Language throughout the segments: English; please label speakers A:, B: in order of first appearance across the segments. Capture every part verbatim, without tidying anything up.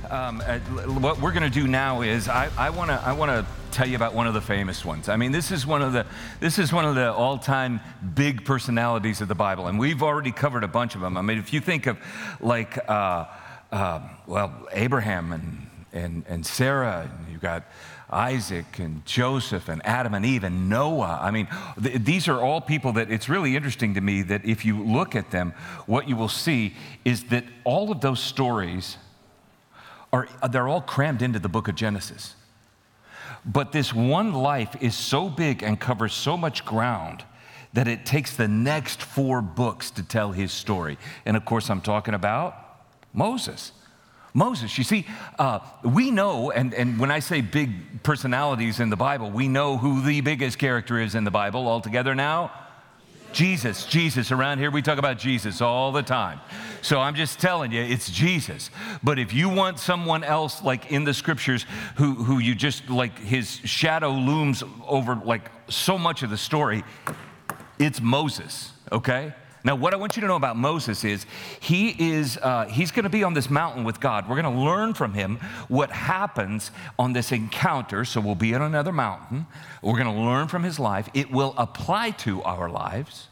A: Um, uh, what we're going to do now is I, I want to I want to tell you about one of the famous ones. I mean, this is one of the this is one of the all-time big personalities of the Bible, and we've already covered a bunch of them. I mean, if you think of like uh, uh, well, Abraham and and and Sarah, and you've got Isaac and Joseph and Adam and Eve and Noah. I mean, th- these are all people that it's really interesting to me that if you look at them, what you will see is that all of those stories are, they're all crammed into the book of Genesis. But this one life is so big and covers so much ground that it takes the next four books to tell his story. And of course, I'm talking about Moses. Moses, you see, uh, we know, and, and when I say big personalities in the Bible, we know who the biggest character is in the Bible altogether now. Jesus, Jesus. Around here we talk about Jesus all the time. So I'm just telling you, it's Jesus. But if you want someone else like in the scriptures who, who you just, like his shadow looms over like so much of the story, it's Moses, okay? Now, what I want you to know about Moses is he is, uh, he's going to be on this mountain with God. We're going to learn from him what happens on this encounter. So we'll be on another mountain. We're going to learn from his life. It will apply to our lives.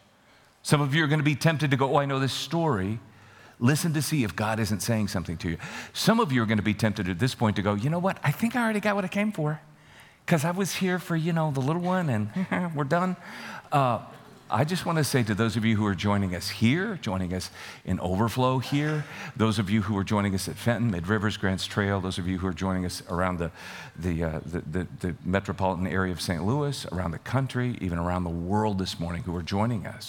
A: Some of you are going to be tempted to go, oh, I know this story. Listen to see if God isn't saying something to you. Some of you are going to be tempted at this point to go, you know what? I think I already got what I came for because I was here for, you know, the little one and we're done. Uh, I just want to say to those of you who are joining us here, joining us in Overflow here, those of you who are joining us at Fenton, Mid-Rivers, Grants Trail, those of you who are joining us around the, the, uh, the, the, the metropolitan area of Saint Louis, around the country, even around the world this morning who are joining us,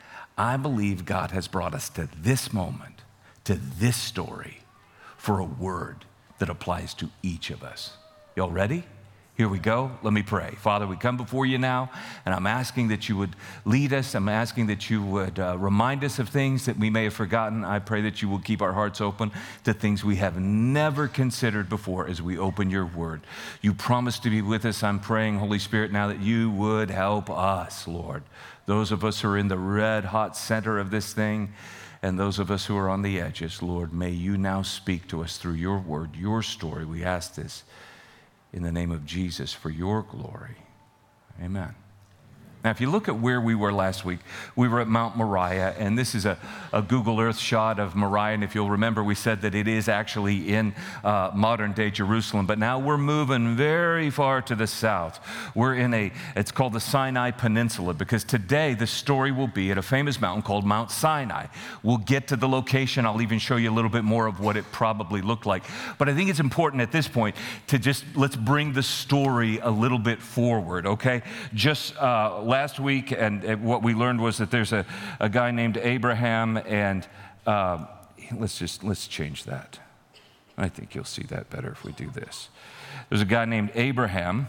A: I believe God has brought us to this moment, to this story, for a word that applies to each of us. Y'all ready? Here we go. Let me pray. Father, we come before you now, and I'm asking that you would lead us. I'm asking that you would uh, remind us of things that we may have forgotten. I pray that you will keep our hearts open to things we have never considered before as we open your word. You promised to be with us. I'm praying, Holy Spirit, now that you would help us, Lord. Those of us who are in the red hot center of this thing, and those of us who are on the edges, Lord, may you now speak to us through your word, your story. We ask this in the name of Jesus, for your glory. Amen. Now, if you look at where we were last week, we were at Mount Moriah, and this is a, a Google Earth shot of Moriah, and if you'll remember, we said that it is actually in uh, modern-day Jerusalem, but now we're moving very far to the south. We're in a, it's called the Sinai Peninsula, because today the story will be at a famous mountain called Mount Sinai. We'll get to the location. I'll even show you a little bit more of what it probably looked like, but I think it's important at this point to just, let's bring the story a little bit forward, okay? Just uh, last week, and what we learned was that there's a, a guy named Abraham, and uh, let's just, let's change that. I think you'll see that better if we do this. There's a guy named Abraham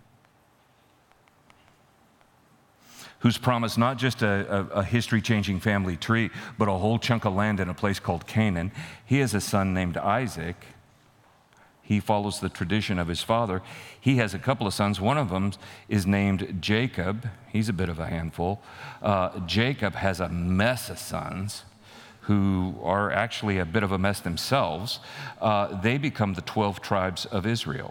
A: who's promised not just a, a, a history-changing family tree, but a whole chunk of land in a place called Canaan. He has a son named Isaac. He follows the tradition of his father. He has a couple of sons. One of them is named Jacob. He's a bit of a handful. Uh, Jacob has a mess of sons who are actually a bit of a mess themselves. Uh, they become the twelve tribes of Israel.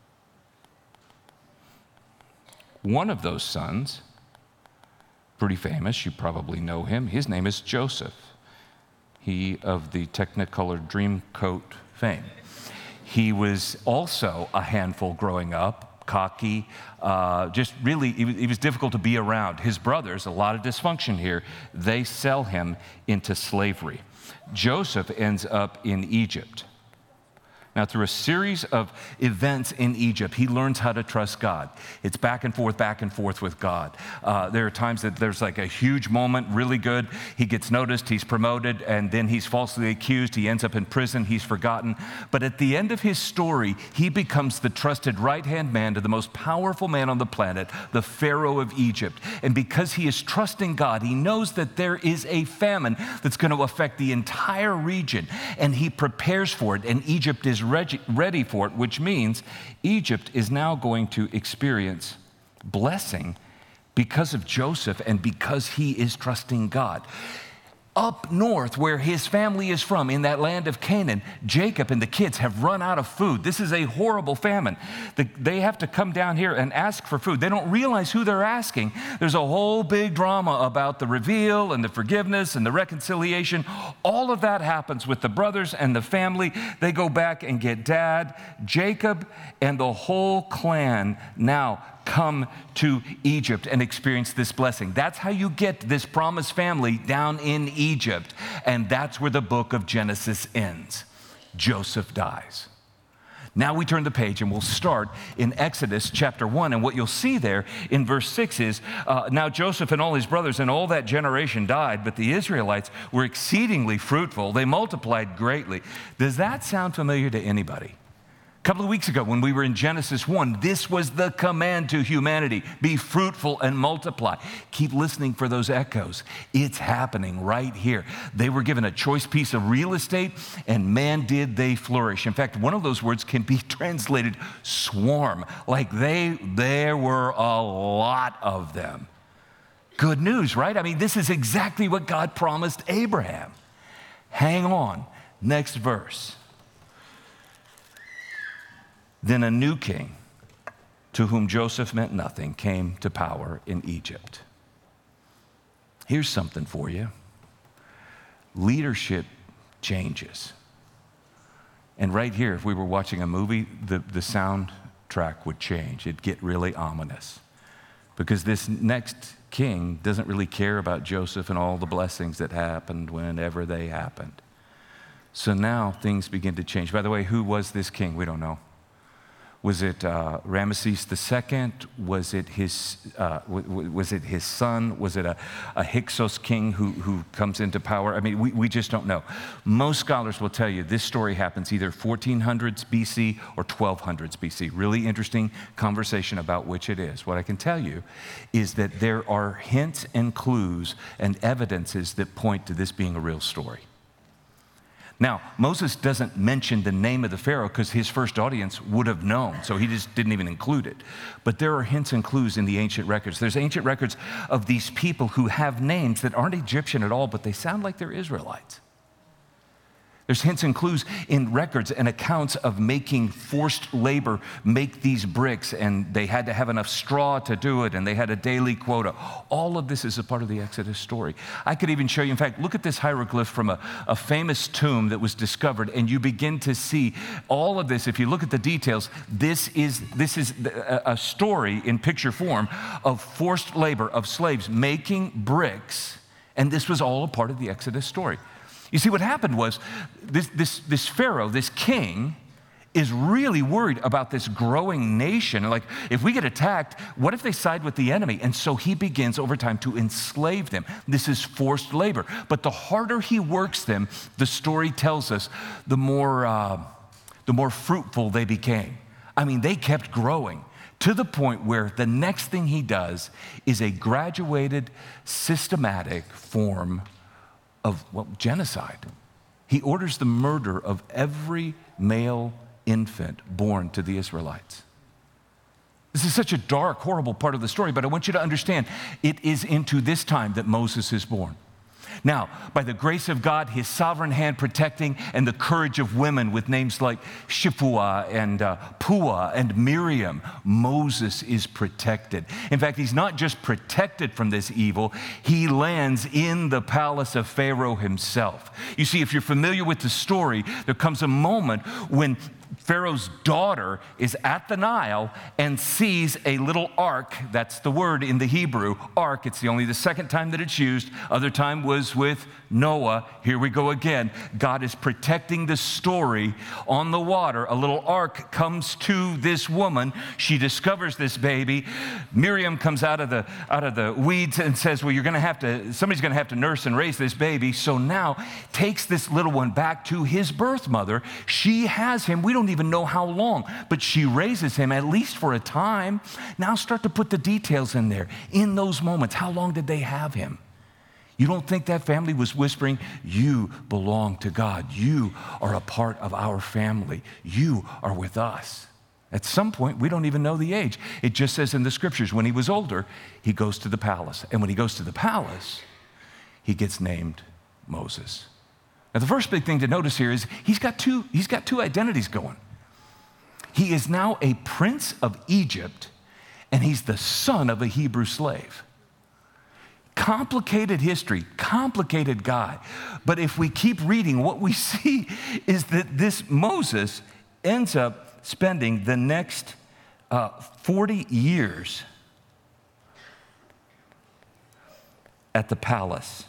A: One of those sons, pretty famous, you probably know him. His name is Joseph. He of the Technicolor Dreamcoat fame. He was also a handful growing up, cocky, uh, just really, he was, he was difficult to be around. His brothers, a lot of dysfunction here, they sell him into slavery. Joseph ends up in Egypt. Now, through a series of events in Egypt, he learns how to trust God. It's back and forth, back and forth with God. Uh, there are times that there's like a huge moment, really good. He gets noticed, he's promoted, and then he's falsely accused. He ends up in prison, he's forgotten. But at the end of his story, he becomes the trusted right-hand man to the most powerful man on the planet, the Pharaoh of Egypt. And because he is trusting God, he knows that there is a famine that's going to affect the entire region, and he prepares for it, and Egypt is ready for it, which means Egypt is now going to experience blessing because of Joseph and because he is trusting God. up north where his family is from, in that land of Canaan, Jacob and the kids have run out of food. This is a horrible famine. The, they have to come down here and ask for food. They don't realize who they're asking. There's a whole big drama about the reveal and the forgiveness and the reconciliation. All of that happens with the brothers and the family. They go back and get dad. Jacob and the whole clan now come to Egypt and experience this blessing. That's how you get this promised family down in Egypt. And that's where the book of Genesis ends. Joseph dies. Now we turn the page and we'll start in Exodus chapter one. And what you'll see there in verse six is, uh, now Joseph and all his brothers and all that generation died, but the Israelites were exceedingly fruitful. They multiplied greatly. Does that sound familiar to anybody? A couple of weeks ago when we were in Genesis one, this was the command to humanity. Be fruitful and multiply. Keep listening for those echoes. It's happening right here. They were given a choice piece of real estate, and man, did they flourish. In fact, one of those words can be translated swarm. Like they, there were a lot of them. Good news, right? I mean, this is exactly what God promised Abraham. Hang on. Next verse. Then a new king, to whom Joseph meant nothing, came to power in Egypt. Here's something for you. Leadership changes. And right here, if we were watching a movie, the, the soundtrack would change. It'd get really ominous. Because this next king doesn't really care about Joseph and all the blessings that happened whenever they happened. So now things begin to change. By the way, who was this king? We don't know. Was it uh, Ramesses the Second? Was it his? Uh, w- was it his son? Was it a, a Hyksos king who, who comes into power? I mean, we, we just don't know. Most scholars will tell you this story happens either fourteen hundreds B C or twelve hundreds B C. Really interesting conversation about which it is. What I can tell you is that there are hints and clues and evidences that point to this being a real story. Now, Moses doesn't mention the name of the Pharaoh because his first audience would have known, so he just didn't even include it. But there are hints and clues in the ancient records. There's ancient records of these people who have names that aren't Egyptian at all, but they sound like they're Israelites. There's hints and clues in records and accounts of making forced labor make these bricks, and they had to have enough straw to do it, and they had a daily quota. All of this is a part of the Exodus story. I could even show you, in fact, look at this hieroglyph from a, a famous tomb that was discovered, and you begin to see all of this. If you look at the details, this is, this is a, a story in picture form of forced labor, of slaves making bricks, and this was all a part of the Exodus story. You see, what happened was this, this, this Pharaoh, this king, is really worried about this growing nation. Like, if we get attacked, what if they side with the enemy? And so he begins over time to enslave them. This is forced labor. But the harder he works them, the story tells us, the more, uh, the more fruitful they became. I mean, they kept growing to the point where the next thing he does is a graduated, systematic form of well, genocide. He orders the murder of every male infant born to the Israelites. This is such a dark, horrible part of the story, but I want you to understand it is into this time that Moses is born. Now, by the grace of God, his sovereign hand protecting, and the courage of women with names like Shipua and uh, Pua and Miriam, Moses is protected. In fact, he's not just protected from this evil, he lands in the palace of Pharaoh himself. You see, if you're familiar with the story, there comes a moment when Pharaoh's daughter is at the Nile and sees a little ark. That's the word in the Hebrew, ark. It's the only the second time that it's used. Other time was with Noah. Here we go again. God is protecting the story on the water. A little ark comes to this woman. She discovers this baby. Miriam comes out of the out of the weeds and says, well, you're going to have to, somebody's going to have to nurse and raise this baby. So now takes this little one back to his birth mother. She has him. We don't even know how long, but she raises him at least for a time. Now start to put the details in there. In those moments, how long did they have him? You don't think that family was whispering, you belong to God. You are a part of our family. You are with us. At some point, we don't even know the age. It just says in the scriptures, when he was older, he goes to the palace. And when he goes to the palace, he gets named Moses. Now, the first big thing to notice here is he's got two, he's got two identities going. He is now a prince of Egypt, and he's the son of a Hebrew slave. Complicated history, complicated guy. But if we keep reading, what we see is that this Moses ends up spending the next uh, forty years at the palace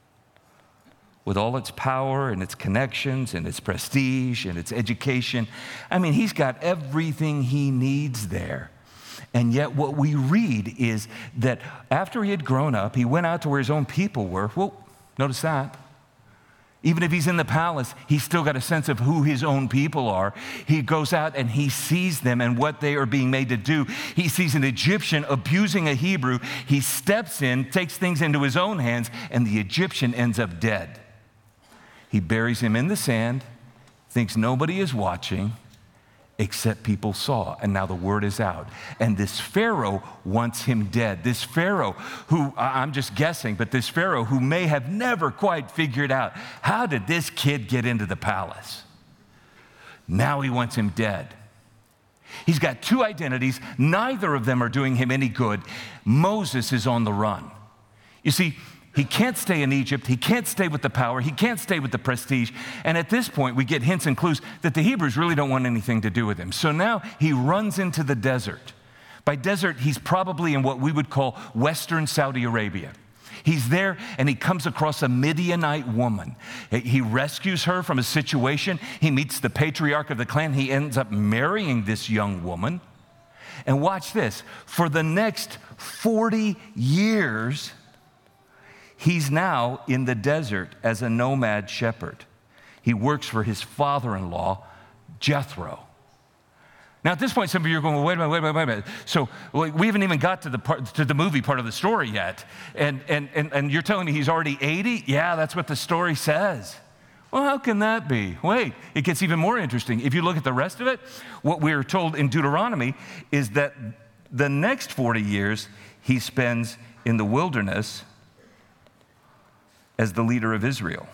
A: with all its power and its connections and its prestige and its education. I mean, he's got everything he needs there. And yet what we read is that after he had grown up, he went out to where his own people were. Well, notice that. Even if he's in the palace, he's still got a sense of who his own people are. He goes out and he sees them and what they are being made to do. He sees an Egyptian abusing a Hebrew. He steps in, takes things into his own hands, and the Egyptian ends up dead. He buries him in the sand, thinks nobody is watching, except people saw, and now the word is out. And this Pharaoh wants him dead. This Pharaoh who, I'm just guessing, but this Pharaoh who may have never quite figured out, how did this kid get into the palace? Now he wants him dead. He's got two identities. Neither of them are doing him any good. Moses is on the run. You see, he can't stay in Egypt. He can't stay with the power. He can't stay with the prestige. And at this point, we get hints and clues that the Hebrews really don't want anything to do with him. So now he runs into the desert. By desert, he's probably in what we would call Western Saudi Arabia. He's there and he comes across a Midianite woman. He rescues her from a situation. He meets the patriarch of the clan. He ends up marrying this young woman. And watch this. For the next forty years, he's now in the desert as a nomad shepherd. He works for his father-in-law, Jethro. Now, at this point, some of you are going, well, wait a minute, wait a minute, wait a minute. So we haven't even got to the part, to the movie part of the story yet. And, and, and, and you're telling me he's already eighty? Yeah, that's what the story says. Well, how can that be? Wait, it gets even more interesting. If you look at the rest of it, what we're told in Deuteronomy is that the next forty years he spends in the wilderness as the leader of Israel.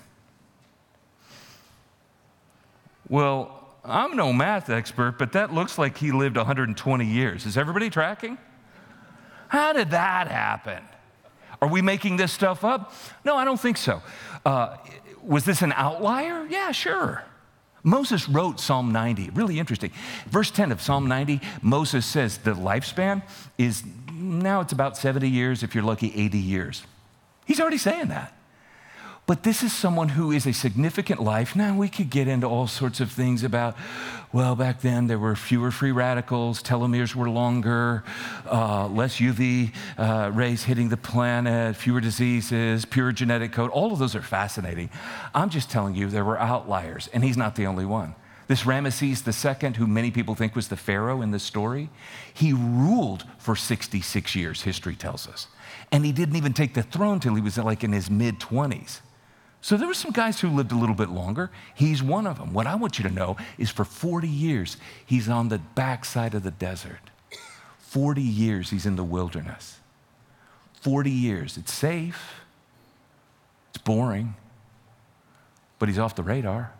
A: Well, I'm no math expert, but that looks like he lived one hundred twenty years. Is everybody tracking? How did that happen? Are we making this stuff up? No, I don't think so. Uh, was this an outlier? Yeah, sure. Moses wrote Psalm ninety. Really interesting. Verse ten of Psalm ninety, Moses says the lifespan is, now it's about seventy years, if you're lucky, eighty years. He's already saying that. But this is someone who is a significant life. Now, we could get into all sorts of things about, well, back then there were fewer free radicals, telomeres were longer, uh, less U V uh, rays hitting the planet, fewer diseases, pure genetic code. All of those are fascinating. I'm just telling you there were outliers, and he's not the only one. This Ramesses the Second, who many people think was the Pharaoh in the story, he ruled for sixty-six years, history tells us. And he didn't even take the throne till he was like in his mid-twenties. So there were some guys who lived a little bit longer. He's one of them. What I want you to know is for forty years, he's on the backside of the desert. forty years he's in the wilderness. forty years. It's safe. It's boring. But he's off the radar.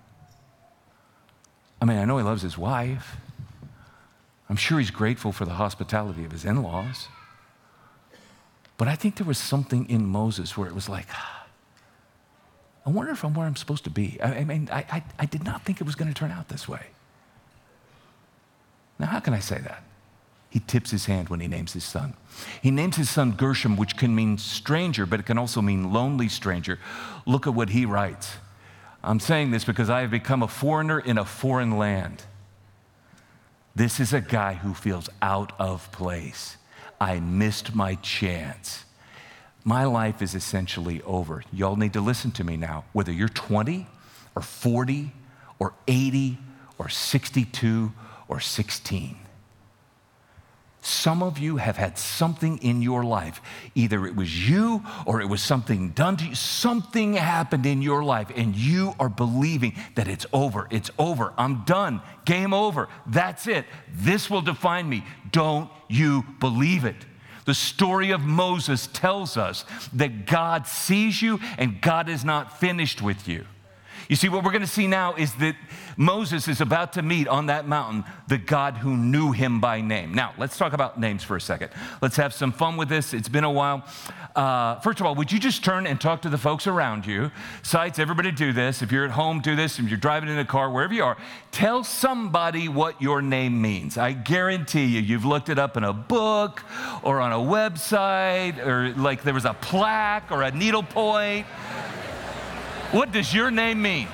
A: I mean, I know he loves his wife. I'm sure he's grateful for the hospitality of his in-laws. But I think there was something in Moses where it was like, I wonder if I'm where I'm supposed to be. I, I mean, I, I, I did not think it was going to turn out this way. Now, how can I say that? He tips his hand when he names his son. He names his son Gershom, which can mean stranger, but it can also mean lonely stranger. Look at what he writes. I'm saying this because I have become a foreigner in a foreign land. This is a guy who feels out of place. I missed my chance. My life is essentially over. Y'all need to listen to me now. Whether you're twenty or forty or eighty or sixty-two or sixteen. Some of you have had something in your life. Either it was you or it was something done to you. Something happened in your life and you are believing that it's over. It's over. I'm done. Game over. That's it. This will define me. Don't you believe it? The story of Moses tells us that God sees you and God is not finished with you. You see, what we're going to see now is that Moses is about to meet on that mountain the God who knew him by name. Now, let's talk about names for a second. Let's have some fun with this. It's been a while. Uh, first of all, would you just turn and talk to the folks around you? Sites, everybody do this. If you're at home, do this. If you're driving in a car, wherever you are, tell somebody what your name means. I guarantee you, you've looked it up in a book or on a website, or like there was a plaque or a needlepoint. What does your name mean?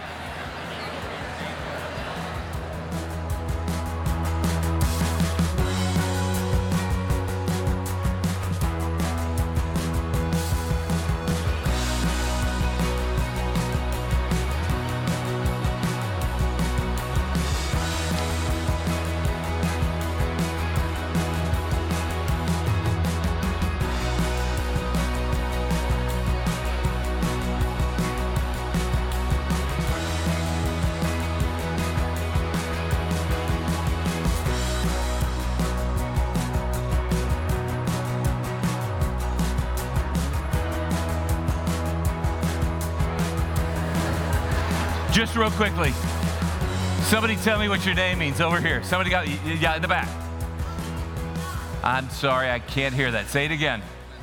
A: Just real quickly, somebody tell me what your name means over here. Somebody got, yeah, in the back. I'm sorry, I can't hear that. Say it again.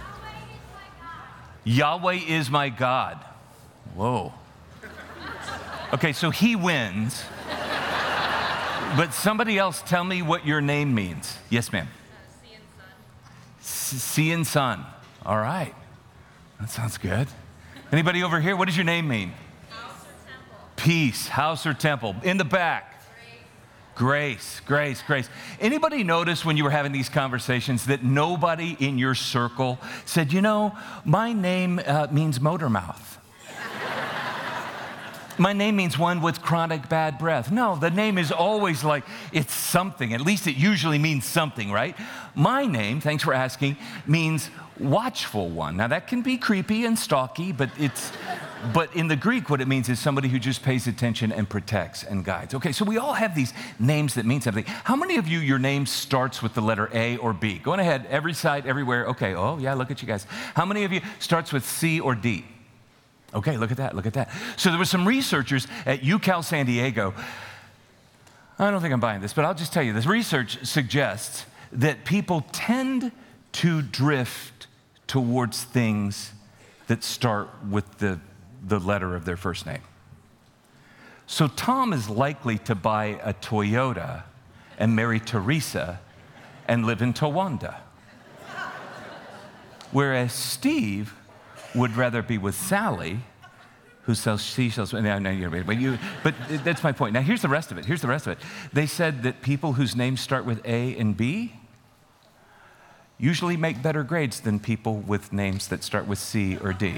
A: Yahweh is my God. Whoa. Okay, so he wins. But somebody else tell me what your name means. Yes, ma'am.
B: Uh, sea and sun.
A: S- sea and sun. All right. That sounds good. Anybody over here, what does your name mean? Peace, house or temple. In the back. Grace, grace, grace. Anybody notice when you were having these conversations that nobody in your circle said, you know, my name uh, means motor mouth. My name means one with chronic bad breath. No, the name is always like, it's something. At least it usually means something, right? My name, thanks for asking, means watchful one. Now that can be creepy and stalky, but it's, but in the Greek, what it means is somebody who just pays attention and protects and guides. Okay, so we all have these names that mean something. How many of you, your name starts with the letter A or B? Go on ahead, every side, everywhere. Okay, oh yeah, look at you guys. How many of you starts with C or D? Okay, look at that, look at that. So there were some researchers at UCal San Diego. I don't think I'm buying this, but I'll just tell you, this research suggests that people tend to drift towards things that start with the, the letter of their first name. So Tom is likely to buy a Toyota and marry Teresa and live in Towanda. Whereas Steve would rather be with Sally, who sells seashells. No, no, you're, but, you, but that's my point. Now, here's the rest of it. Here's the rest of it. They said that people whose names start with A and B usually make better grades than people with names that start with C or D.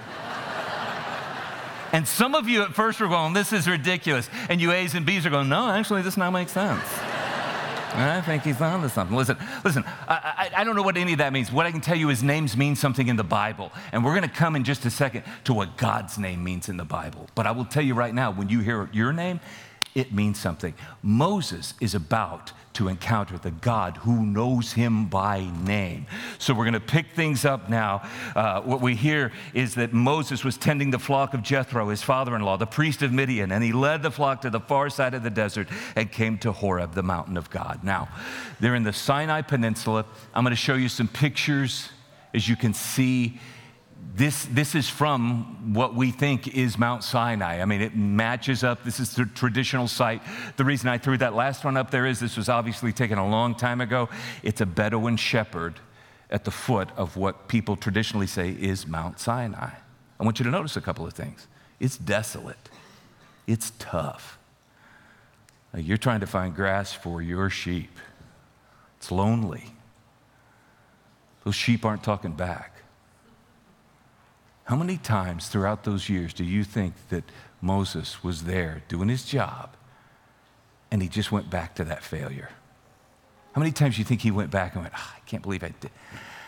A: And some of you at first were going, this is ridiculous. And you A's and B's are going, no, actually, this now makes sense. I think he's on to something. Listen, listen, I, I, I don't know what any of that means. What I can tell you is names mean something in the Bible. And we're going to come in just a second to what God's name means in the Bible. But I will tell you right now, when you hear your name, it means something. Moses is about to encounter the God who knows him by name. So we're going to pick things up now. Uh, what we hear is that Moses was tending the flock of Jethro, his father-in-law, the priest of Midian, and he led the flock to the far side of the desert and came to Horeb, the mountain of God. Now, they're in the Sinai Peninsula. I'm going to show you some pictures. As you can see, This, this is from what we think is Mount Sinai. I mean, it matches up. This is the traditional site. The reason I threw that last one up there is this was obviously taken a long time ago. It's a Bedouin shepherd at the foot of what people traditionally say is Mount Sinai. I want you to notice a couple of things. It's desolate. It's tough. Like you're trying to find grass for your sheep. It's lonely. Those sheep aren't talking back. How many times throughout those years do you think that Moses was there doing his job and he just went back to that failure? How many times do you think he went back and went, oh, I can't believe I did.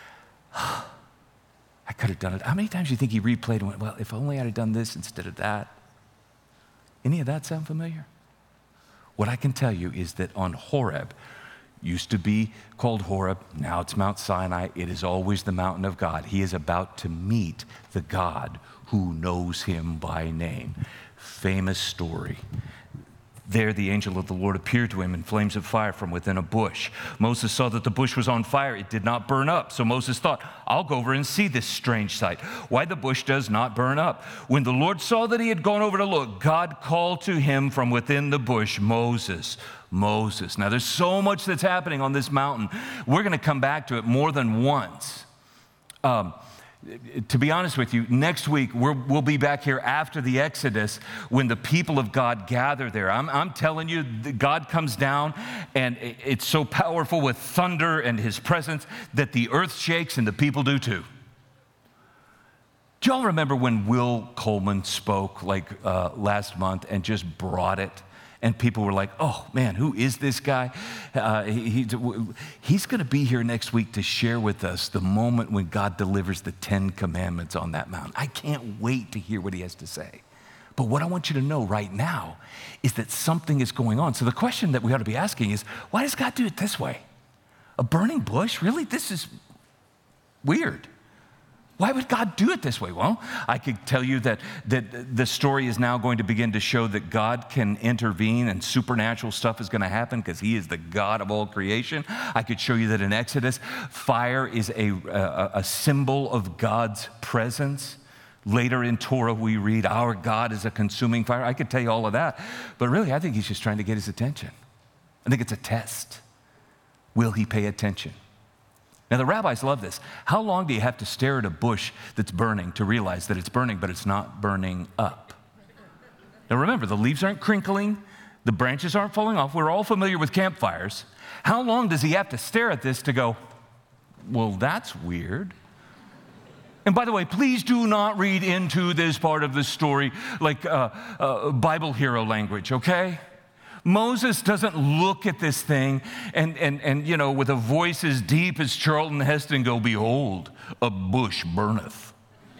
A: I could have done it. How many times do you think he replayed and went, well, if only I'd have done this instead of that? Any of that sound familiar? What I can tell you is that on Horeb, Used to be called Horeb, now it's Mount Sinai. It is always the mountain of God. He is about to meet the God who knows him by name. Famous story. There the angel of the Lord appeared to him in flames of fire from within a bush. Moses saw that the bush was on fire. It did not burn up. So Moses thought, I'll go over and see this strange sight, why the bush does not burn up. When the Lord saw that he had gone over to look, God called to him from within the bush, Moses, Moses. Now there's so much that's happening on this mountain. We're going to come back to it more than once. Um, To be honest with you, next week we're, we'll be back here after the Exodus when the people of God gather there. I'm, I'm telling you, God comes down and it's so powerful with thunder and his presence that the earth shakes and the people do too. Do y'all remember when Will Coleman spoke like uh, last month and just brought it? And people were like, oh, man, who is this guy? Uh, he, he, he's going to be here next week to share with us the moment when God delivers the Ten Commandments on that mountain. I can't wait to hear what he has to say. But what I want you to know right now is that something is going on. So the question that we ought to be asking is, why does God do it this way? A burning bush? Really? This is weird. Why would God do it this way? Well, I could tell you that, that the story is now going to begin to show that God can intervene and supernatural stuff is going to happen because he is the God of all creation. I could show you that in Exodus, fire is a, a, a symbol of God's presence. Later in Torah, we read, our God is a consuming fire. I could tell you all of that. But really, I think he's just trying to get his attention. I think it's a test. Will he pay attention? Now, the rabbis love this. How long do you have to stare at a bush that's burning to realize that it's burning, but it's not burning up? Now, remember, the leaves aren't crinkling. The branches aren't falling off. We're all familiar with campfires. How long does he have to stare at this to go, well, that's weird? And by the way, please do not read into this part of the story like uh, uh, Bible hero language, okay? Moses doesn't look at this thing and, and, and, you know, with a voice as deep as Charlton Heston go, behold, a bush burneth.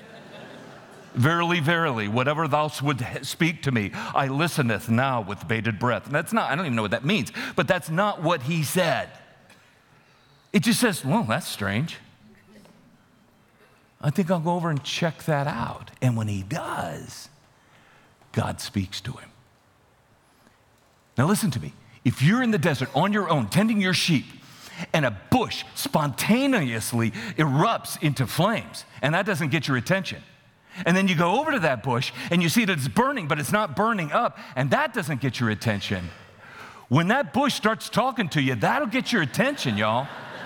A: Verily, verily, whatever thou wouldst speak to me, I listeneth now with bated breath. And that's not, I don't even know what that means, but that's not what he said. It just says, well, that's strange. I think I'll go over and check that out. And when he does, God speaks to him. Now listen to me. If you're in the desert on your own, tending your sheep, and a bush spontaneously erupts into flames, and that doesn't get your attention, and then you go over to that bush and you see that it's burning, but it's not burning up, and that doesn't get your attention, when that bush starts talking to you, that'll get your attention, y'all.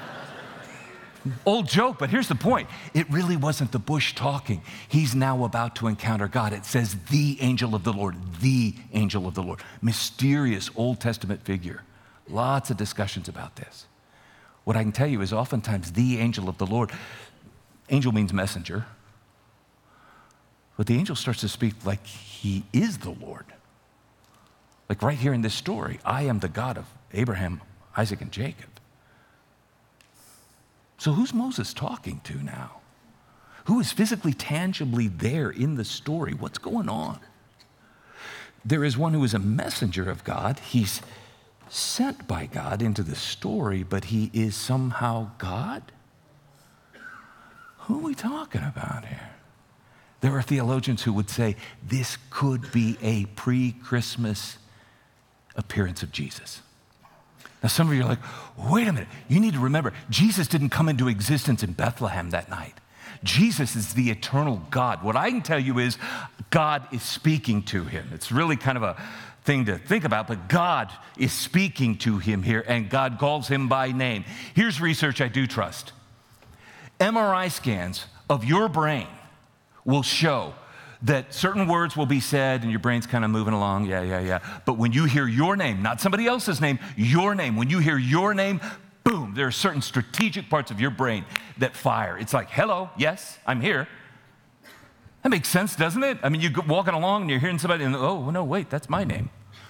A: Old joke, but here's the point. It really wasn't the bush talking. He's now about to encounter God. It says the angel of the Lord, the angel of the Lord. Mysterious Old Testament figure. Lots of discussions about this. What I can tell you is oftentimes the angel of the Lord, angel means messenger, but the angel starts to speak like he is the Lord. Like right here in this story, I am the God of Abraham, Isaac, and Jacob. So who's Moses talking to now? Who is physically, tangibly there in the story? What's going on? There is one who is a messenger of God. He's sent by God into the story, but he is somehow God? Who are we talking about here? There are theologians who would say this could be a pre-Christmas appearance of Jesus. Now, some of you are like, wait a minute, you need to remember, Jesus didn't come into existence in Bethlehem that night. Jesus is the eternal God. What I can tell you is God is speaking to him. It's really kind of a thing to think about, but God is speaking to him here, and God calls him by name. Here's research I do trust. M R I scans of your brain will show that certain words will be said and your brain's kind of moving along, yeah, yeah, yeah. But when you hear your name, not somebody else's name, your name, when you hear your name, boom, there are certain strategic parts of your brain that fire. It's like, hello, yes, I'm here. That makes sense, doesn't it? I mean, you're walking along and you're hearing somebody and, oh, no, wait, that's my name.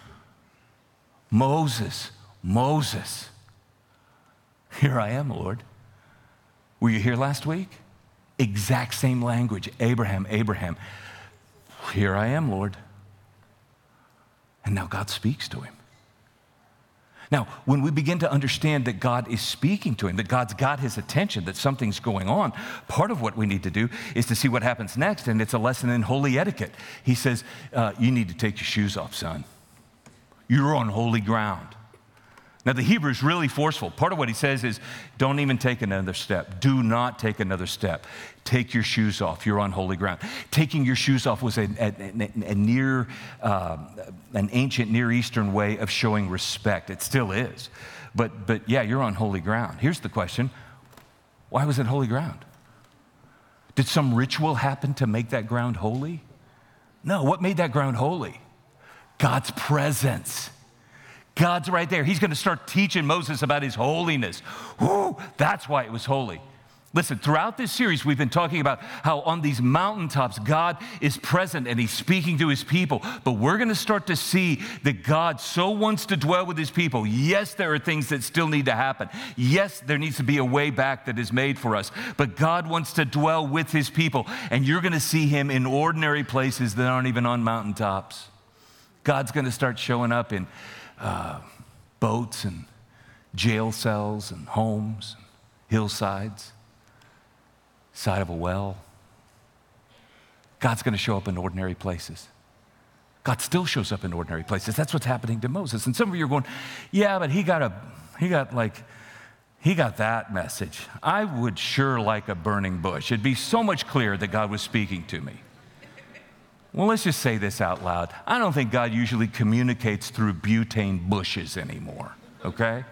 A: Moses, Moses. Here I am, Lord. Were you here last week? Exact same language, Abraham, Abraham. Here I am, Lord. And now God speaks to him. Now, when we begin to understand that God is speaking to him, that God's got his attention, that something's going on, part of what we need to do is to see what happens next, and it's a lesson in holy etiquette. He says, uh, you need to take your shoes off, son. You're on holy ground. Now, the Hebrew is really forceful. Part of what he says is, don't even take another step. Do not take another step. Take your shoes off. You're on holy ground. Taking your shoes off was a, a, a near, uh, an ancient Near Eastern way of showing respect. It still is. But, but yeah, you're on holy ground. Here's the question. Why was it holy ground? Did some ritual happen to make that ground holy? No. What made that ground holy? God's presence. God's right there. He's going to start teaching Moses about his holiness. Woo, that's why it was holy. Listen, throughout this series, we've been talking about how on these mountaintops, God is present and he's speaking to his people. But we're going to start to see that God so wants to dwell with his people. Yes, there are things that still need to happen. Yes, there needs to be a way back that is made for us. But God wants to dwell with his people. And you're going to see him in ordinary places that aren't even on mountaintops. God's going to start showing up in Uh, boats and jail cells and homes, and hillsides, side of a well. God's going to show up in ordinary places. God still shows up in ordinary places. That's what's happening to Moses. And some of you are going, yeah, but he got a, he got like, he got that message. I would sure like a burning bush. It'd be so much clearer that God was speaking to me. Well, let's just say this out loud. I don't think God usually communicates through butane bushes anymore, okay?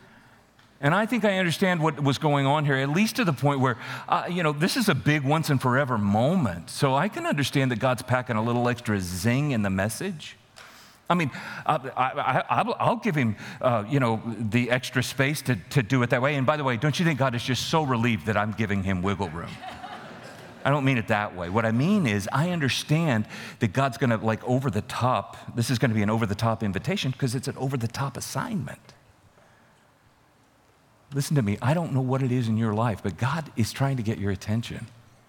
A: And I think I understand what was going on here, at least to the point where, uh, you know, this is a big once and forever moment. So I can understand that God's packing a little extra zing in the message. I mean, I, I, I, I'll give him, uh, you know, the extra space to, to do it that way. And by the way, don't you think God is just so relieved that I'm giving him wiggle room? I don't mean it that way. What I mean is I understand that God's going to, like, over the top, this is going to be an over the top invitation because it's an over the top assignment. Listen to me. I don't know what it is in your life, but God is trying to get your attention.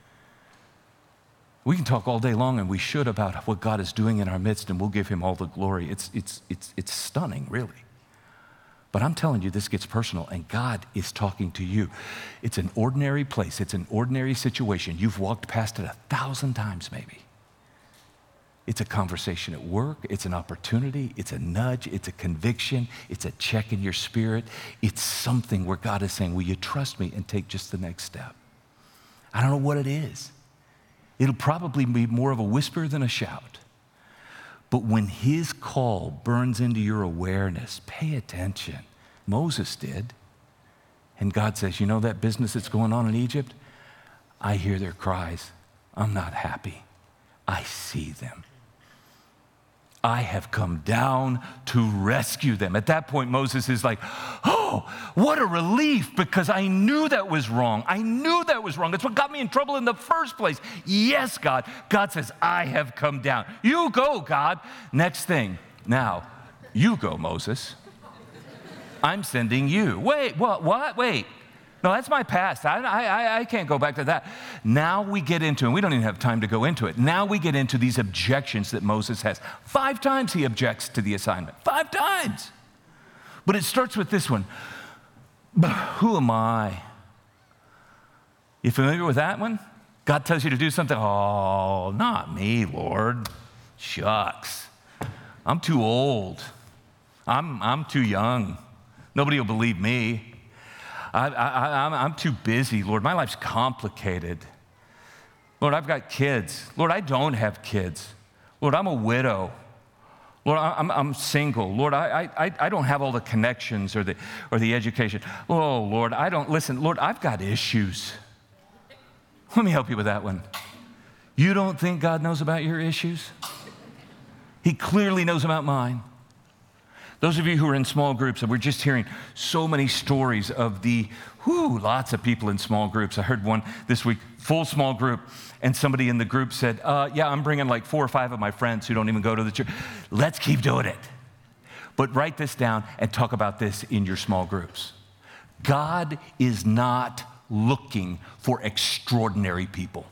A: We can talk all day long, and we should, about what God is doing in our midst, and we'll give him all the glory. It's, it's, it's, it's stunning, really. But I'm telling you, this gets personal, and God is talking to you. It's an ordinary place. It's an ordinary situation. You've walked past it a thousand times, maybe. It's a conversation at work. It's an opportunity. It's a nudge. It's a conviction. It's a check in your spirit. It's something where God is saying, will you trust me and take just the next step? I don't know what it is. It'll probably be more of a whisper than a shout. But when his call burns into your awareness, pay attention. Moses did. And God says, you know that business that's going on in Egypt? I hear their cries. I'm not happy. I see them. I have come down to rescue them. At that point, Moses is like, oh, what a relief, because I knew that was wrong. I knew that was wrong. That's what got me in trouble in the first place. Yes, God. God says, I have come down. You go, God. Next thing. Now, you go, Moses. I'm sending you. Wait, what? What? Wait. No, that's my past. I, I, I can't go back to that. Now we get into, and we don't even have time to go into it. Now we get into these objections that Moses has. Five times he objects to the assignment. Five times. But it starts with this one. Who am I? You familiar with that one? God tells you to do something. Oh, not me, Lord. Shucks. I'm too old. I'm, I'm too young. Nobody will believe me. I, I, I'm, I'm too busy, Lord. My life's complicated. Lord, I've got kids. Lord, I don't have kids. Lord, I'm a widow. Lord, I'm, I'm single. Lord, I, I, I don't have all the connections or the, or the education. Oh, Lord, I don't, listen, Lord, I've got issues. Let me help you with that one. You don't think God knows about your issues? He clearly knows about mine. Those of you who are in small groups, and we're just hearing so many stories of the, whoo, lots of people in small groups. I heard one this week, full small group, and somebody in the group said, uh, yeah, I'm bringing like four or five of my friends who don't even go to the church. Let's keep doing it. But write this down and talk about this in your small groups. God is not looking for extraordinary people.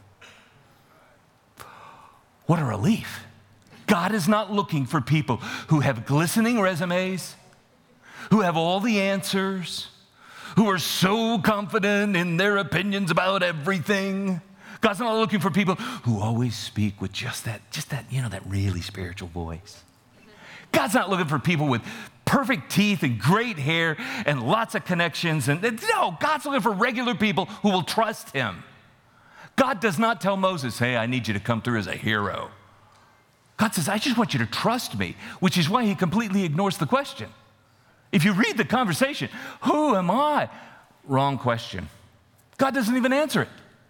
A: What a relief. God is not looking for people who have glistening resumes, who have all the answers, who are so confident in their opinions about everything. God's not looking for people who always speak with just that, just that, you know, that really spiritual voice. God's not looking for people with perfect teeth and great hair and lots of connections. And no, God's looking for regular people who will trust him. God does not tell Moses, hey, I need you to come through as a hero. God says, I just want you to trust me, which is why he completely ignores the question. If you read the conversation, who am I? Wrong question. God doesn't even answer it.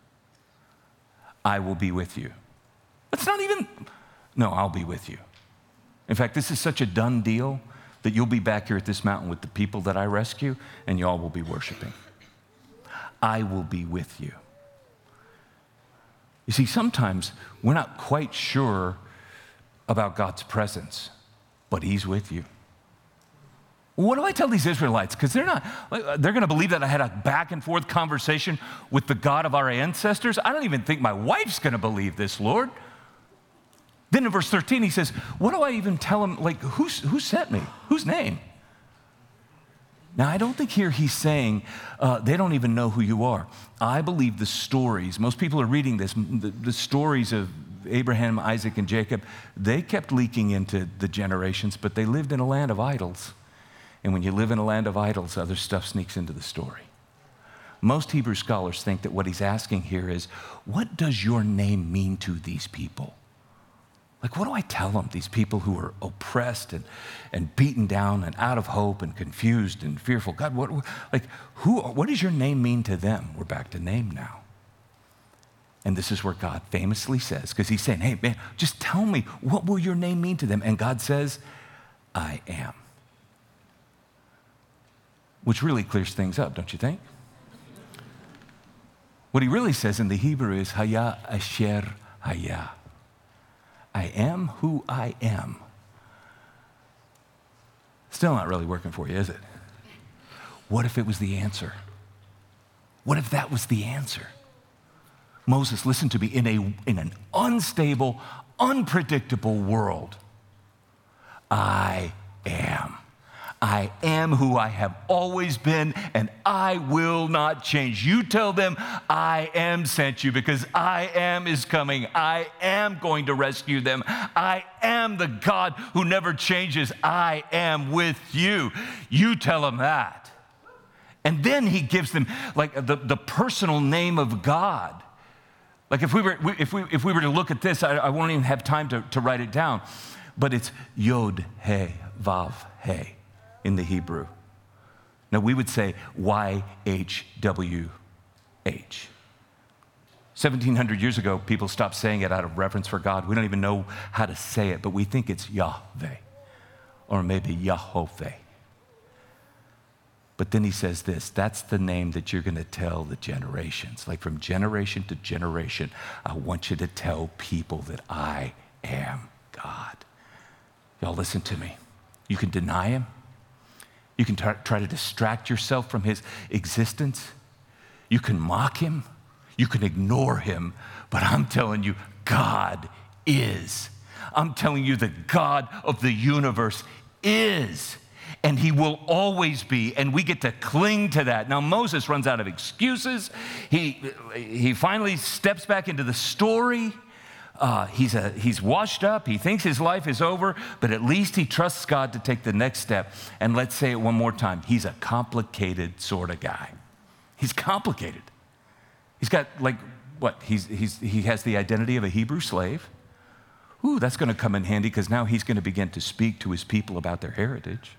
A: I will be with you. It's not even, no, I'll be with you. In fact, this is such a done deal that you'll be back here at this mountain with the people that I rescue, and y'all will be worshiping. I will be with you. You see, sometimes we're not quite sure about God's presence, but he's with you. What do I tell these Israelites? Because they're not, they're going to believe that I had a back and forth conversation with the God of our ancestors. I don't even think my wife's going to believe this, Lord. Then in verse thirteen, he says, what do I even tell him? Like, who's, who sent me? Whose name? Now, I don't think here he's saying uh, they don't even know who you are. I believe the stories, most people are reading this, the, the stories of Abraham, Isaac, and Jacob, they kept leaking into the generations, but they lived in a land of idols. And when you live in a land of idols, other stuff sneaks into the story. Most Hebrew scholars think that what he's asking here is, what does your name mean to these people? Like, what do I tell them, these people who are oppressed and, and beaten down and out of hope and confused and fearful? God, what, like, who, what does your name mean to them? We're back to name now. And this is where God famously says, because he's saying, hey, man, just tell me, what will your name mean to them? And God says, I am. Which really clears things up, don't you think? What he really says in the Hebrew is, Haya Asher Haya. I am who I am. Still not really working for you, is it? What if it was the answer? What if that was the answer? Moses, listen to me, in, a, in an unstable, unpredictable world, I am. I am who I have always been, and I will not change. You tell them, I am sent you, because I am is coming. I am going to rescue them. I am the God who never changes. I am with you. You tell them that. And then he gives them like the, the personal name of God. Like if we were, if we, if we were to look at this, I, I won't even have time to, to write it down, but it's Yod, He, Vav, He. In the Hebrew. Now, we would say Y H W H. seventeen hundred years ago, people stopped saying it out of reverence for God. We don't even know how to say it, but we think it's Yahweh or maybe Yahovah. But then he says this, that's the name that you're going to tell the generations. Like from generation to generation, I want you to tell people that I am God. Y'all listen to me. You can deny him. You can try, try to distract yourself from his existence. You can mock him. You can ignore him. But I'm telling you, God is. I'm telling you, the God of the universe is. And he will always be. And we get to cling to that. Now, Moses runs out of excuses. He, he finally steps back into the story. Uh, he's, a, he's washed up. He thinks his life is over, but at least he trusts God to take the next step. And let's say it one more time. He's a complicated sort of guy. He's complicated. He's got like, what? He's, he's, he has the identity of a Hebrew slave. Ooh, that's going to come in handy because now he's going to begin to speak to his people about their heritage.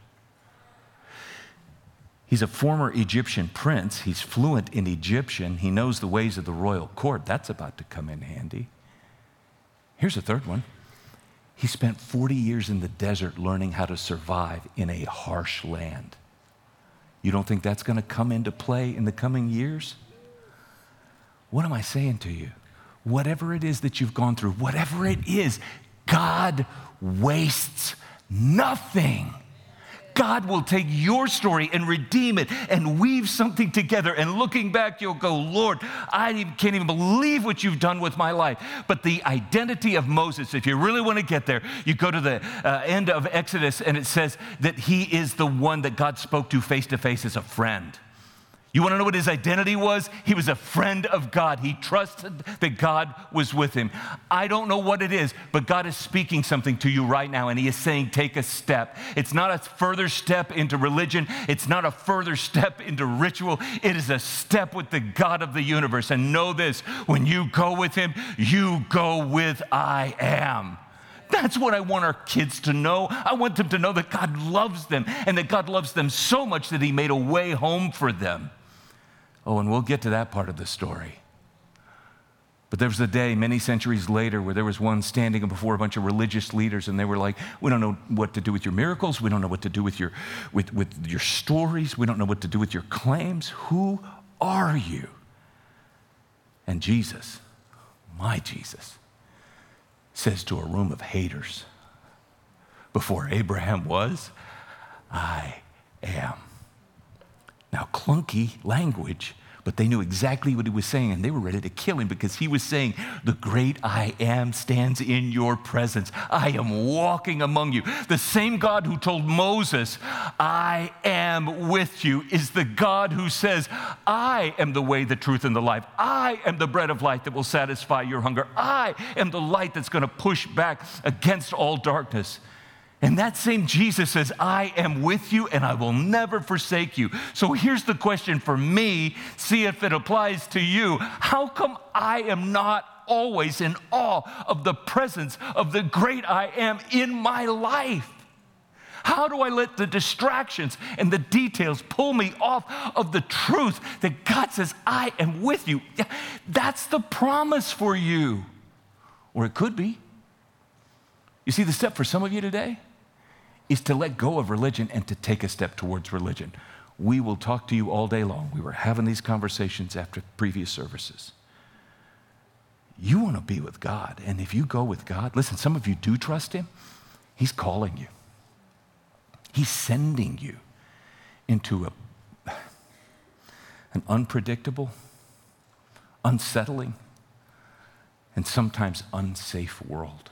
A: He's a former Egyptian prince. He's fluent in Egyptian. He knows the ways of the royal court. That's about to come in handy. Here's a third one. He spent forty years in the desert learning how to survive in a harsh land. You don't think that's going to come into play in the coming years? What am I saying to you? Whatever it is that you've gone through, whatever it is, God wastes nothing. God will take your story and redeem it and weave something together. And looking back, you'll go, Lord, I can't even believe what you've done with my life. But the identity of Moses, if you really want to get there, you go to the uh, end of Exodus, and it says that he is the one that God spoke to face to face as a friend. You want to know what his identity was? He was a friend of God. He trusted that God was with him. I don't know what it is, but God is speaking something to you right now, and he is saying, take a step. It's not a further step into religion. It's not a further step into ritual. It is a step with the God of the universe. And know this, when you go with him, you go with I am. That's what I want our kids to know. I want them to know that God loves them, and that God loves them so much that he made a way home for them. Oh, and we'll get to that part of the story. But there was a day many centuries later where there was one standing before a bunch of religious leaders, and they were like, we don't know what to do with your miracles. We don't know what to do with your, with, with your stories. We don't know what to do with your claims. Who are you? And Jesus, my Jesus, says to a room of haters, before Abraham was, I am. Now, clunky language, but they knew exactly what he was saying, and they were ready to kill him because he was saying, the great I am stands in your presence. I am walking among you. The same God who told Moses, I am with you, is the God who says, I am the way, the truth, and the life. I am the bread of life that will satisfy your hunger. I am the light that's going to push back against all darkness. And that same Jesus says, I am with you and I will never forsake you. So here's the question for me, see if it applies to you. How come I am not always in awe of the presence of the great I am in my life? How do I let the distractions and the details pull me off of the truth that God says, I am with you? That's the promise for you. Or it could be. You see, the step for some of you today is to let go of religion and to take a step towards religion. We will talk to you all day long. We were having these conversations after previous services. You want to be with God, and if you go with God, listen, some of you do trust him. He's calling you. He's sending you into a, an unpredictable, unsettling, and sometimes unsafe world.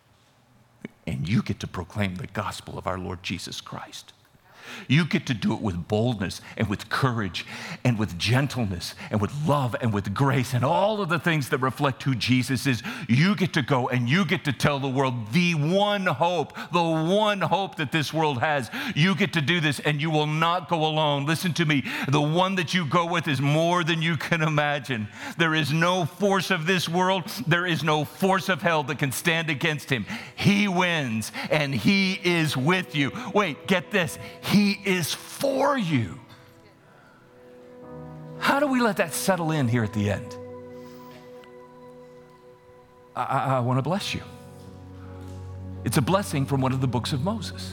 A: And you get to proclaim the gospel of our Lord Jesus Christ. You get to do it with boldness and with courage and with gentleness and with love and with grace and all of the things that reflect who Jesus is. You get to go and you get to tell the world the one hope, the one hope that this world has. You get to do this, and you will not go alone. Listen to me. The one that you go with is more than you can imagine. There is no force of this world. There is no force of hell that can stand against him. He wins, and he is with you. Wait, get this. He He is for you. How do we let that settle in here at the end? I, I, I want to bless you. It's a blessing from one of the books of Moses.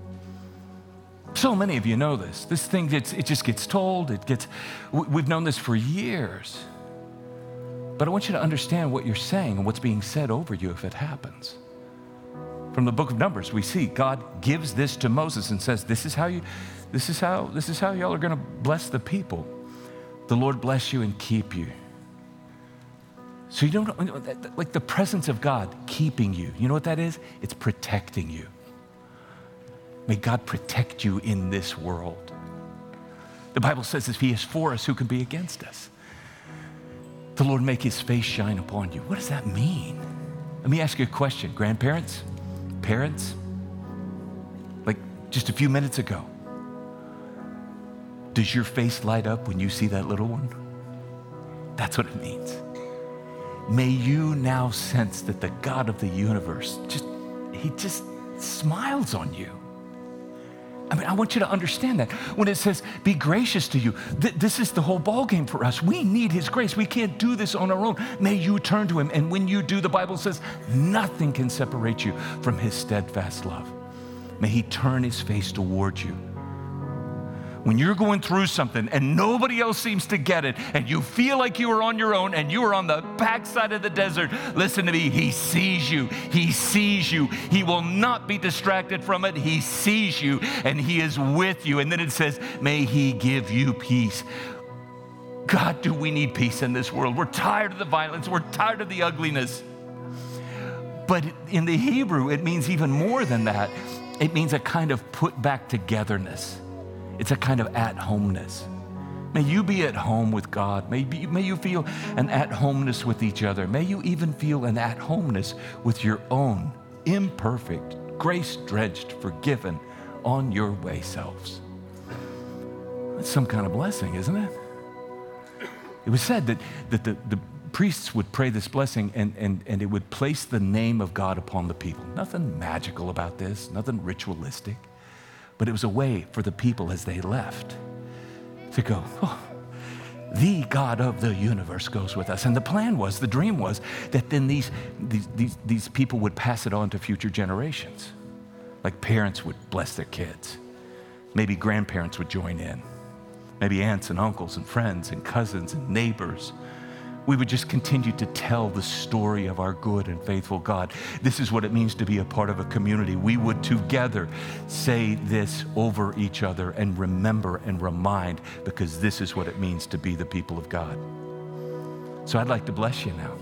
A: So many of you know this. This thing, gets, it just gets told. It gets. We've known this for years. But I want you to understand what you're saying and what's being said over you if it happens. From the book of Numbers, we see God gives this to Moses and says, this is how you, this is how, this is how y'all are going to bless the people. The Lord bless you and keep you. So you don't, like the presence of God keeping you. You know what that is? It's protecting you. May God protect you in this world. The Bible says if he is for us, who can be against us? The Lord make his face shine upon you. What does that mean? Let me ask you a question. Grandparents? Parents, like just a few minutes ago, does your face light up when you see that little one? That's what it means. May you now sense that the God of the universe, just he just smiles on you. I mean, I want you to understand that. When it says, be gracious to you, th- this is the whole ballgame for us. We need his grace. We can't do this on our own. May you turn to him. And when you do, the Bible says, nothing can separate you from his steadfast love. May he turn his face towards you. when you're going through something and nobody else seems to get it, and you feel like you are on your own and you are on the backside of the desert, listen to me, he sees you. He sees you. He will not be distracted from it. He sees you and he is with you. And then it says, may he give you peace. God, do we need peace in this world? We're tired of the violence. We're tired of the ugliness. But in the Hebrew, it means even more than that. It means a kind of put back togetherness. It's a kind of at-homeness. May you be at home with God. May, be, may you feel an at-homeness with each other. May you even feel an at-homeness with your own imperfect, grace-drenched, forgiven, on your way selves. That's some kind of blessing, isn't it? It was said that, that the, the priests would pray this blessing and, and, and it would place the name of God upon the people. Nothing magical about this, nothing ritualistic, but it was a way for the people as they left to go, oh, the God of the universe goes with us. And the plan was, the dream was, that then these, these, these, these people would pass it on to future generations. Like parents would bless their kids. Maybe grandparents would join in. Maybe aunts and uncles and friends and cousins and neighbors. We would just continue to tell the story of our good and faithful God. This is what it means to be a part of a community. We would together say this over each other and remember and remind, because this is what it means to be the people of God. So I'd like to bless you now.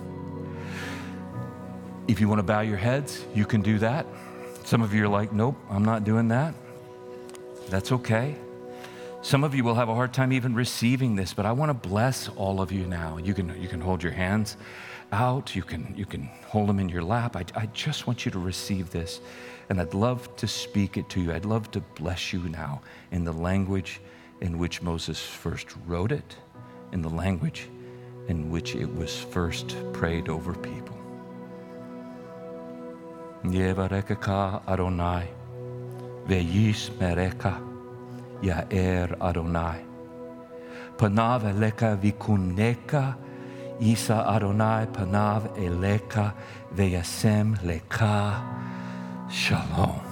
A: If you want to bow your heads, you can do that. Some of you are like, nope, I'm not doing that. That's okay. Some of you will have a hard time even receiving this, but I want to bless all of you now. You can, you can hold your hands out. You can, you can hold them in your lap. I, I just want you to receive this, and I'd love to speak it to you. I'd love to bless you now in the language in which Moses first wrote it, in the language in which it was first prayed over people. Yevarekaka Adonai, ve'yis mereka. Ya'er Adonai. Panav eleka vikuneka, Isa Adonai panav eleka, ve'yasem leka. Shalom.